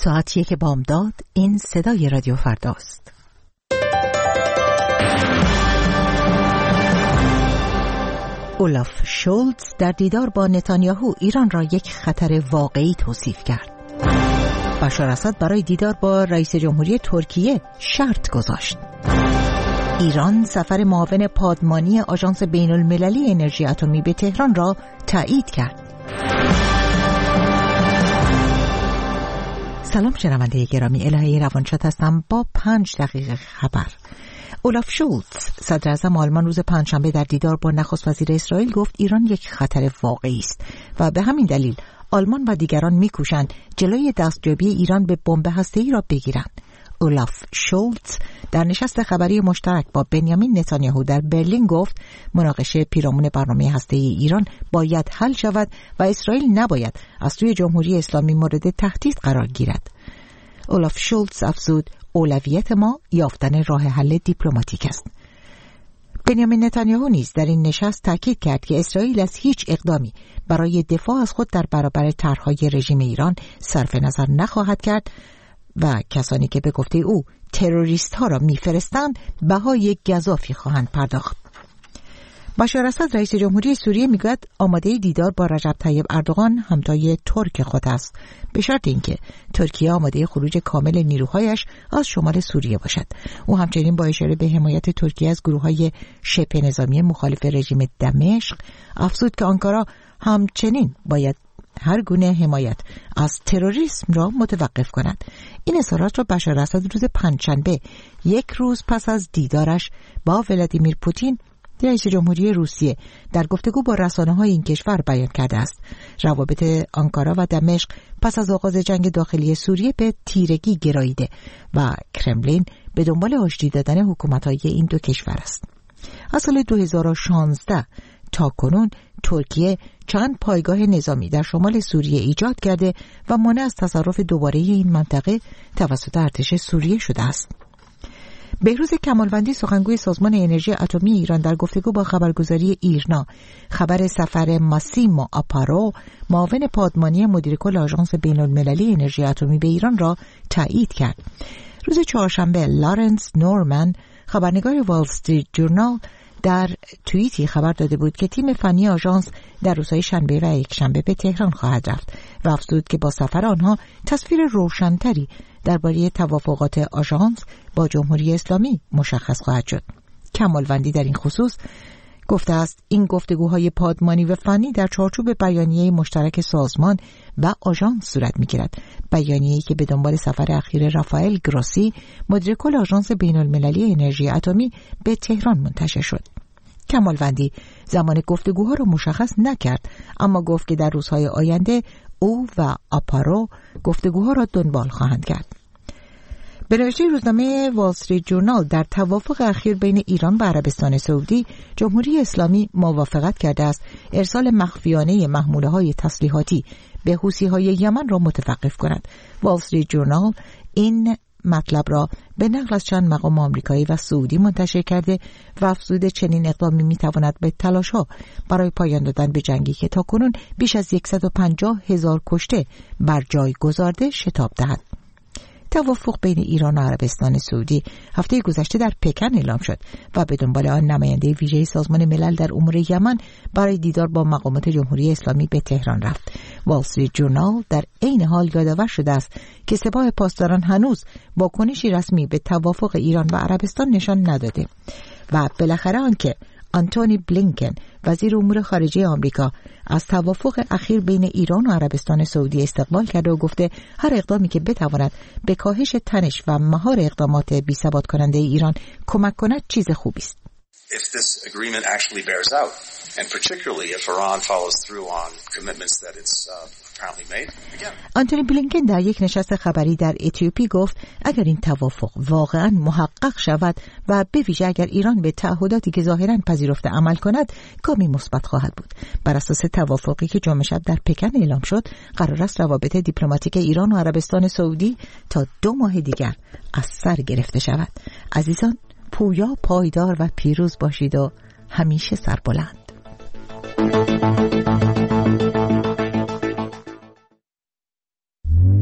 ساعت 1 بامداد. این صدای رادیو فرداست. اولاف شولتز در دیدار با نتانیاهو ایران را یک خطر واقعی توصیف کرد. بشار اسد برای دیدار با رئیس جمهوری ترکیه شرط گذاشت. ایران سفر معاون پادمانی آژانس بین‌المللی انرژی اتمی به تهران را تایید کرد. سلام شنونده گرامی، الهه روانشاد هستم با 5 دقیقه خبر. اولاف شولتز صدر اعظم آلمان روز پنجشنبه در دیدار با نخست وزیر اسرائیل گفت ایران یک خطر واقعی است و به همین دلیل آلمان و دیگران می‌کوشند جلوی دستیابی ایران به بمب هسته‌ای را بگیرند. اولاف شولتز در نشست خبری مشترک با بنیامین نتانیاهو در برلین گفت مناقشه پیرامون برنامه هسته‌ای ایران باید حل شود و اسرائیل نباید از سوی جمهوری اسلامی مورد تهدید قرار گیرد. اولاف شولتز افزود اولویت ما یافتن راه حل دیپلماتیک است. بنیامین نتانیاهو نیز در این نشست تاکید کرد که اسرائیل از هیچ اقدامی برای دفاع از خود در برابر طرح‌های رژیم ایران صرف نظر نخواهد کرد و کسانی که به گفته او تروریست ها را میفرستند بهای گزافی خواهند پرداخت. بشار اسد رئیس جمهوری سوریه میگوید آماده دیدار با رجب طیب اردوغان همتای ترک خود است، به شرط اینکه ترکیه آماده خروج کامل نیروهایش از شمال سوریه باشد. او همچنین با اشاره به حمایت ترکیه از گروه‌های شبه نظامی مخالف رژیم دمشق افزود که آنکارا همچنین باید هر گونه حمایت از تروریسم را متوقف کند. این اظهارات را بشار اسد روز پنجشنبه، یک روز پس از دیدارش با ولادیمیر پوتین رئیس جمهوری روسیه، در گفتگو با رسانه‌های این کشور بیان کرده است. روابط آنکارا و دمشق پس از آغاز جنگ داخلی سوریه به تیرگی گراییده و کرملین به دنبال آشتی دادن حکومت‌های این دو کشور است. از سال 2016 تا کنون ترکیه چند پایگاه نظامی در شمال سوریه ایجاد کرده و مانع از تصرف دوباره این منطقه توسط ارتش سوریه شده است. بهروز کمالوندی سخنگوی سازمان انرژی اتمی ایران در گفتگو با خبرگزاری ایرنا خبر سفر ماسیمو آپارو معاون پادمانی مدیر کل آژانس بین‌المللی انرژی اتمی به ایران را تایید کرد. روز چهارشنبه لارنس نورمن خبرنگار وال استریت جورنال در توییتی خبر داده بود که تیم فنی آژانس در روزهای شنبه و یکشنبه به تهران خواهد رفت و افزود که با سفر آنها تصویر روشن‌تری درباره توافقات آژانس با جمهوری اسلامی مشخص خواهد شد. کمالوندی در این خصوص گفته است این گفتگوهای پادمانی و فنی در چارچوب بیانیه مشترک سازمان و آژانس صورت می‌گیرد. بیانیه‌ای که به دنبال سفر اخیر رافائل گروسی مدیر کل آژانس بین‌المللی انرژی اتمی به تهران منتشر شد. کمالوندی زمان گفتگوها را مشخص نکرد، اما گفت که در روزهای آینده او و آپارو گفتگوها را دنبال خواهند کرد. به نوشته روزنامه وال استریت جورنال در توافق اخیر بین ایران و عربستان سعودی، جمهوری اسلامی موافقت کرده است ارسال مخفیانه محموله‌های تسلیحاتی به حوثی‌های یمن را متوقف کند. وال استریت جورنال این مطلب را به نقل از چند مقام آمریکایی و سعودی منتشر کرده و افزوده چنین اقدامی می‌تواند به تلاش‌ها برای پایان دادن به جنگی که تاکنون بیش از 150,000 کشته بر جای گذارده شتاب دهد. توافق بین ایران و عربستان سعودی هفته گذشته در پکن اعلام شد و به دنبال آن نماینده ویژه سازمان ملل در امور یمن برای دیدار با مقامات جمهوری اسلامی به تهران رفت. وال استریت جورنال در عین حال یادآور شده است که سپاه پاسداران هنوز واکنشی رسمی به توافق ایران و عربستان نشان نداده و بالاخره آنکه آنتونی بلینکن وزیر امور خارجه آمریکا از توافق اخیر بین ایران و عربستان سعودی استقبال کرده و گفته هر اقدامی که بتواند به کاهش تنش و مهار اقدامات بی‌ثبات کننده ایران کمک کند چیز خوبی است. If this agreement actually bears out, and particularly if Iran follows through on commitments that it's apparently made. آنتونی بلینکن در یک نشست خبری در اتیوپی گفت اگر این توافق واقعا محقق شود و به ویژه اگر ایران به تعهداتی که ظاهرا پذیرفته عمل کند، گامی مثبت خواهد بود. بر اساس توافقی که جمعه شب در پکن اعلام شد، قرار است روابط دیپلماتیک ایران و عربستان سعودی تا 2 ماه دیگر از سر گرفته شود. عزیزان، پویا، پایدار و پیروز باشید و همیشه سربلند.